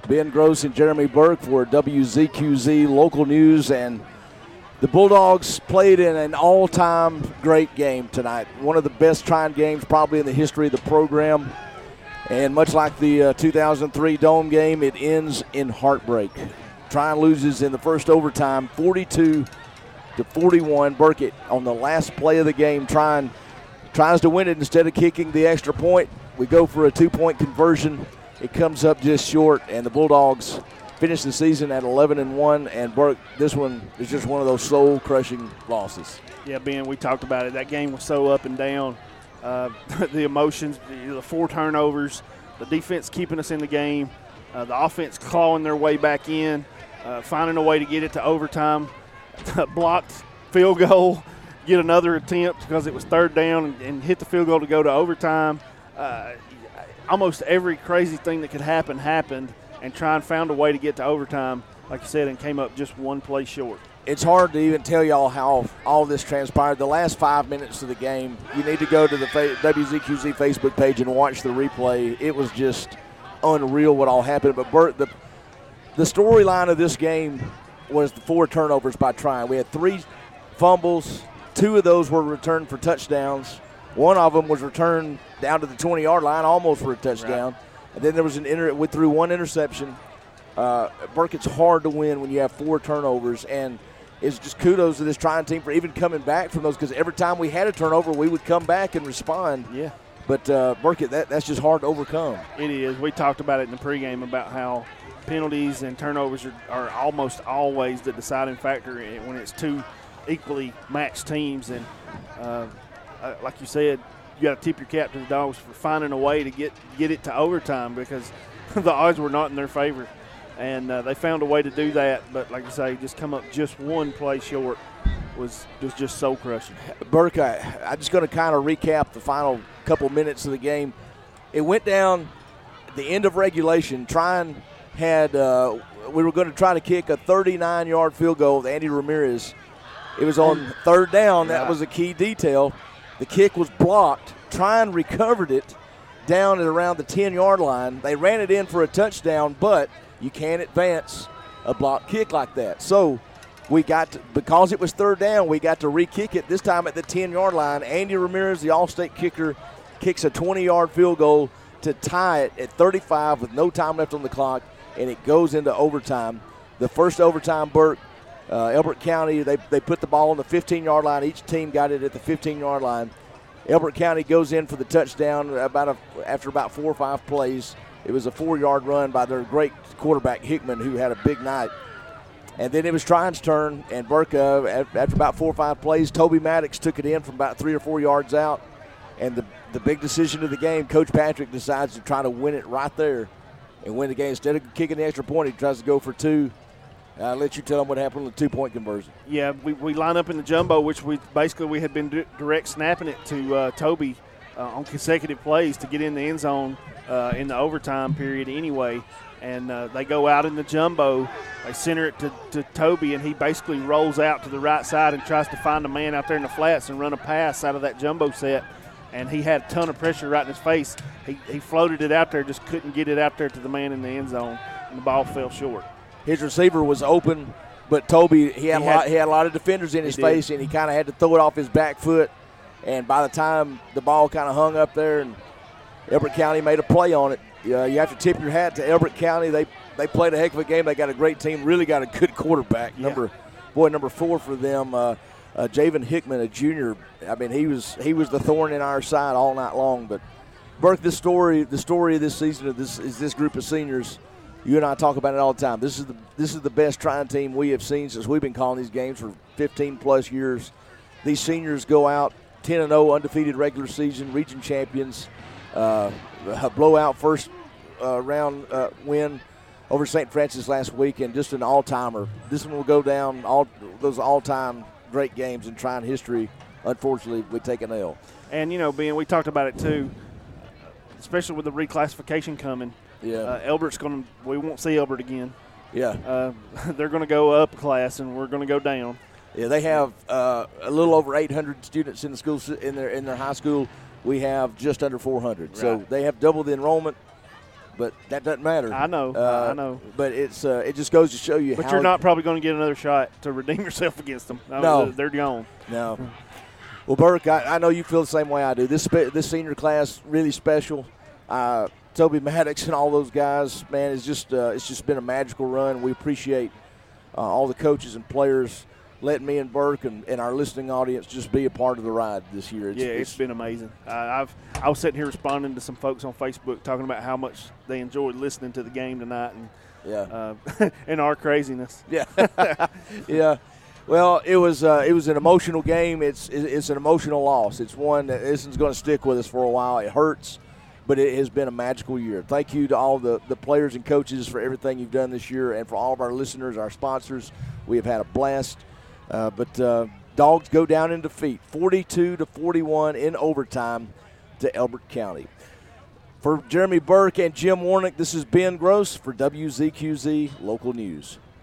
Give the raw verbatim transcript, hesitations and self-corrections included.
Ben Gross and Jeremy Burke for W Z Q Z Local News. And the Bulldogs played in an all-time great game tonight. One of the best Trine games probably in the history of the program. And much like the uh, two thousand three Dome game, it ends in heartbreak. Trine loses in the first overtime, forty-two to forty-one. Burkett on the last play of the game, Trine tries to win it instead of kicking the extra point. We go for a two-point conversion. It comes up just short, and the Bulldogs finish the season at eleven and one. And Burke, this one is just one of those soul-crushing losses. Yeah, Ben, we talked about it. That game was so up and down. Uh, the emotions, the, the four turnovers, the defense keeping us in the game, uh, the offense clawing their way back in, uh, finding a way to get it to overtime, blocked field goal, get another attempt because it was third down, and, and hit the field goal to go to overtime. Uh, almost every crazy thing that could happen happened, and Trine found a way to get to overtime, like you said, and came up just one play short. It's hard to even tell y'all how all this transpired. The last five minutes of the game, you need to go to the W Z Q Z Facebook page and watch the replay. It was just unreal what all happened. But Bert, the the storyline of this game was the four turnovers by Trine. We had three fumbles. Two of those were returned for touchdowns. One of them was returned down to the twenty-yard line, almost for a touchdown. Right. And then there was an inter- we threw one interception. Uh, Burke, it's hard to win when you have four turnovers, and it's just kudos to this Trine team for even coming back from those, because every time we had a turnover, we would come back and respond. Yeah. But, uh, Burkett, that, that's just hard to overcome. It is. We talked about it in the pregame about how penalties and turnovers are, are almost always the deciding factor when it's two equally matched teams. And uh, like you said, you got to tip your cap to the Dogs for finding a way to get, get it to overtime, because the odds were not in their favor. And uh, they found a way to do that, but like I say, just come up just one play short was, was just soul crushing. Burke, I, I'm just going to kind of recap the final couple minutes of the game. It went down at the end of regulation. Trine had uh, we were going to try to kick a thirty-nine-yard field goal with Andy Ramirez. It was on third down. That was a key detail. The kick was blocked. Trine recovered it down at around the ten-yard line. They ran it in for a touchdown, but you can't advance a block kick like that. So we got to, because it was third down, we got to re-kick it, this time at the ten-yard line. Andy Ramirez, the All-State kicker, kicks a twenty-yard field goal to tie it at thirty-five with no time left on the clock, and it goes into overtime. The first overtime, Burke, uh, Elbert County, they, they put the ball on the fifteen-yard line. Each team got it at the fifteen-yard line. Elbert County goes in for the touchdown about a, after about four or five plays. It was a four-yard run by their great quarterback, Hickman, who had a big night. And then it was Trine's turn, and Burke, uh, after about four or five plays, Toby Maddox took it in from about three or four yards out. And the, the big decision of the game, Coach Patrick decides to try to win it right there and win the game. Instead of kicking the extra point, he tries to go for two. I'll let you tell them what happened with the two-point conversion. Yeah, we, we line up in the jumbo, which we basically we had been d- direct snapping it to uh, Toby uh, on consecutive plays to get in the end zone uh, in the overtime period anyway. And uh, they go out in the jumbo. They center it to, to Toby, and he basically rolls out to the right side and tries to find a man out there in the flats and run a pass out of that jumbo set. And he had a ton of pressure right in his face. He, he floated it out there, just couldn't get it out there to the man in the end zone, and the ball fell short. His receiver was open, but Toby, he had, he a, lot, had, he had a lot of defenders in his face, and he kind of had to throw it off his back foot. And by the time the ball kind of hung up there, and Elbert County made a play on it, uh, you have to tip your hat to Elbert County. They they played a heck of a game. They got a great team, really got a good quarterback. Yeah. Number boy, number four for them, uh, uh, Javen Hickman, a junior. I mean, he was he was the thorn in our side all night long. But Burke, this story, the story of this season of this is this group of seniors. You and I talk about it all the time. This is the this is the best Trine team we have seen since we've been calling these games for fifteen plus years. These seniors go out ten and oh, undefeated regular season, region champions, uh, a blowout first uh, round uh, win over Saint Francis last week, and just an all-timer. This one will go down all those all-time great games in Trine history. Unfortunately, we take an L. And you know, Ben, we talked about it too, especially with the reclassification coming. Yeah, uh, Elbert's going to. We won't see Elbert again. Yeah, uh, they're going to go up a class, and we're going to go down. Yeah, they have uh, a little over eight hundred students in the school in their in their high school. We have just under four hundred, right. So they have double the enrollment. but that doesn't matter. I know, uh, I know. But it's uh, it just goes to show you. But how you're not probably going to get another shot to redeem yourself against them. No, No. they're gone. No. Well, Burke, I, I know you feel the same way I do. This spe- this senior class really special. Uh, Toby Maddox and all those guys, man, it's just uh, it's just been a magical run. We appreciate uh, all the coaches and players letting me and Burke and, and our listening audience just be a part of the ride this year. It's, yeah, it's, it's been amazing. Uh, I've I was sitting here responding to some folks on Facebook talking about how much they enjoyed listening to the game tonight and yeah, uh, and our craziness. Yeah, yeah. Well, it was uh, it was an emotional game. It's it's an emotional loss. It's one that isn't going to stick with us for a while. It hurts, but it has been a magical year. Thank you to all the, the players and coaches for everything you've done this year, and for all of our listeners, our sponsors. We have had a blast. Uh, but uh, Dogs go down in defeat, forty-two to forty-one in overtime to Elbert County. For Jeremy Burke and Jim Warnick, this is Ben Gross for W Z Q Z Local News.